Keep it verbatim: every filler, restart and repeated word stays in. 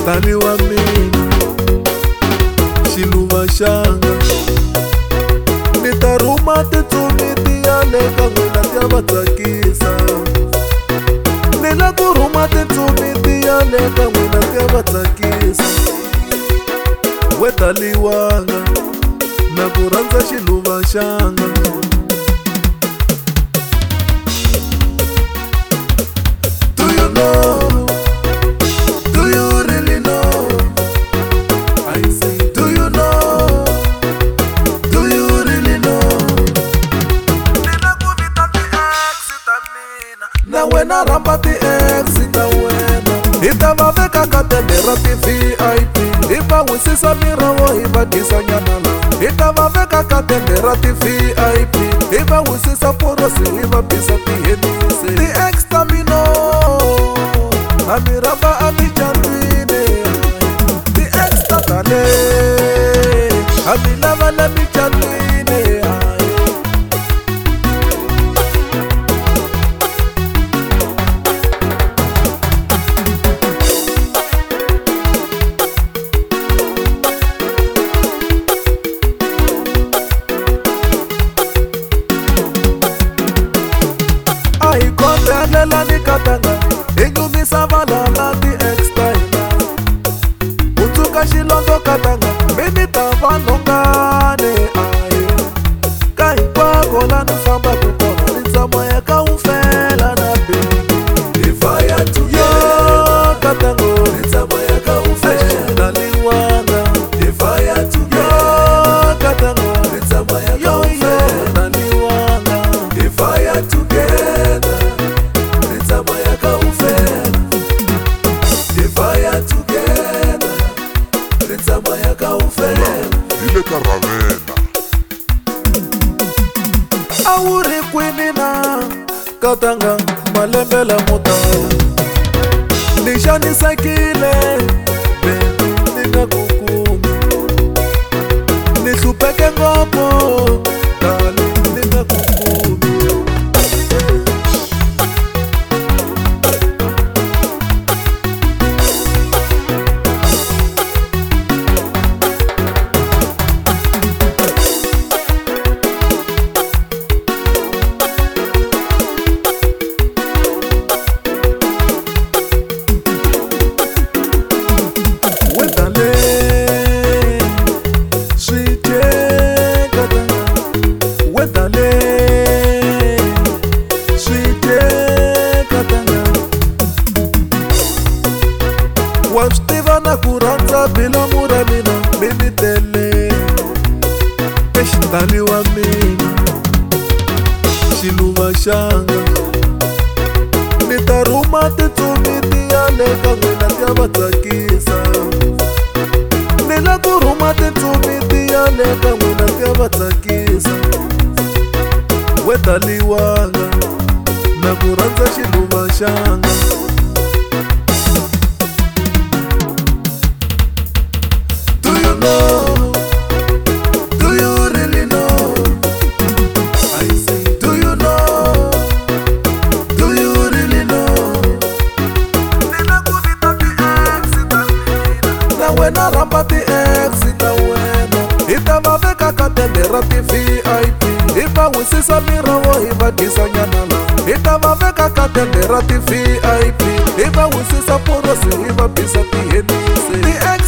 Xitali wa mina xiluva xanga ni ta rhuma titsumi ti ya le ka n'wina ti ya va tsakisa ni la ku rhuma titsumi ti ya le ka n'wina ti ya va tsakisa we taliwanga na ku rhandza xiluva xanga do you know na wena ramba ti ex ta wena hi ta va veka ka tende ra ti V I P hi va wisisa mirawo hi va dyisa nyana la hi ta va veka ka tende ra ti V I P hi va wisisa porosi hi va bisa ti henisi ti ex ta mino a mi ramba a mi jandwini ti ex ta tale a mi lava na mi jandwini lela ni katanga inyumisa valala ti ex-time utsuka xilondo katanga mini ta vanongane aye ka hinkwako la ni fambaku kona ni tshama ya ka wu fela na beni hi faya together katango ni tshama ya ka wu fela naliwanga hi faya together katango ni tshama ya ka wu fela naliwanga hi faya together a wu ri kwini na katanga malembe lamo tala ni xanisekile bebi ni nga ku kumi ni hlupheke ngopfu tali ni nga ku kumi wa swi tiva na ku rhandza bilomu ra mina mi ni tele exitali wa mina xiluva xanga ni ta rhuma titsumi ti ya le ka n'wina ti ya va tsakisa ni la ku rhuma titsumi ti ya le ka n'wina ti ya va tsakisa we taliwanga na ku rhandza xiluva xanga wena ramba ti ex ta wena hi ta va veka ka tende ra ti V I P hi va wisisa mirawo hi va dyisa nyana la hi ta va veka ka tende ra ti V I P hi va wisisa porosi hi va bisa ti henisi ti ex